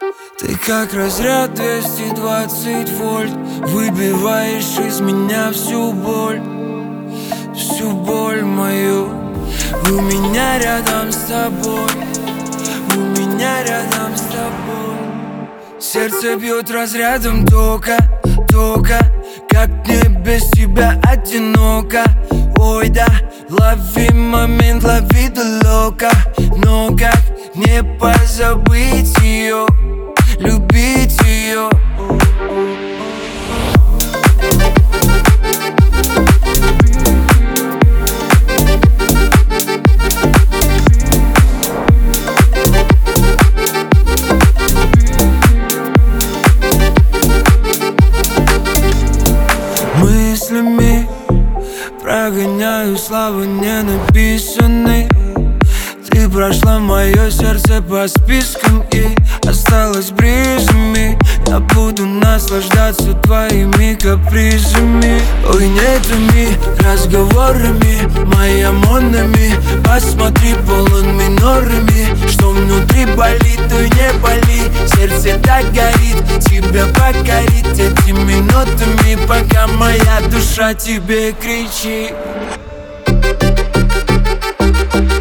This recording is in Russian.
Ты как разряд 220 вольт, выбиваешь из меня всю боль мою. У меня рядом с тобой, у меня рядом с тобой. Сердце бьет разрядом тока, как мне без тебя одиноко. Ой да, лови момент, лови далеко. Но как не позабыть ее, любить ее. Мыслями прогоняю слова не написанные. Ты прошла мое сердце по спискам и осталась бризами. Я буду наслаждаться твоими капризами. Ой, не томи разговорами, моя монами. Посмотри, полон минорами. Что внутри болит, ой, не боли. Сердце так горит, тебя покорит этими минутами, пока моя душа тебе кричит.